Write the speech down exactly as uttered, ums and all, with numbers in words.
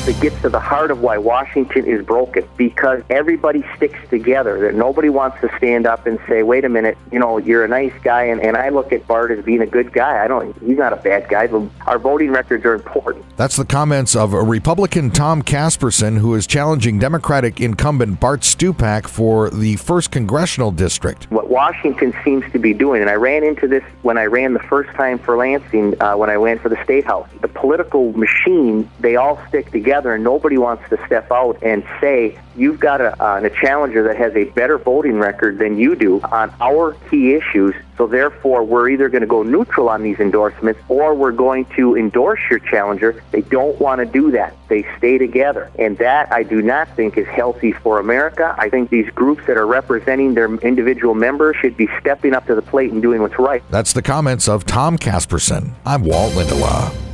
that gets to the heart of why Washington is broken, because everybody sticks together. That nobody wants to stand up and say, wait a minute, you know, you're a nice guy, and, and I look at Bart as being a good guy. I don't, he's not a bad guy. Our voting records are important. That's the comments of a Republican Tom Casperson, who is challenging Democratic incumbent Bart Stupak for the first congressional district. What Washington seems to be doing, and I ran into this when I ran the first time for Lansing, uh, when I ran for the State House. The political machine, they all stick together, and nobody wants to step out and say, you've got a, uh, a challenger that has a better voting record than you do on our key issues, so therefore we're either going to go neutral on these endorsements or we're going to endorse your challenger. They don't want to do that. They stay together. And that, I do not think, is healthy for America. I think these groups that are representing their individual members should be stepping up to the plate and doing what's right. That's the comments of Tom Casperson. I'm Walt Lindelof.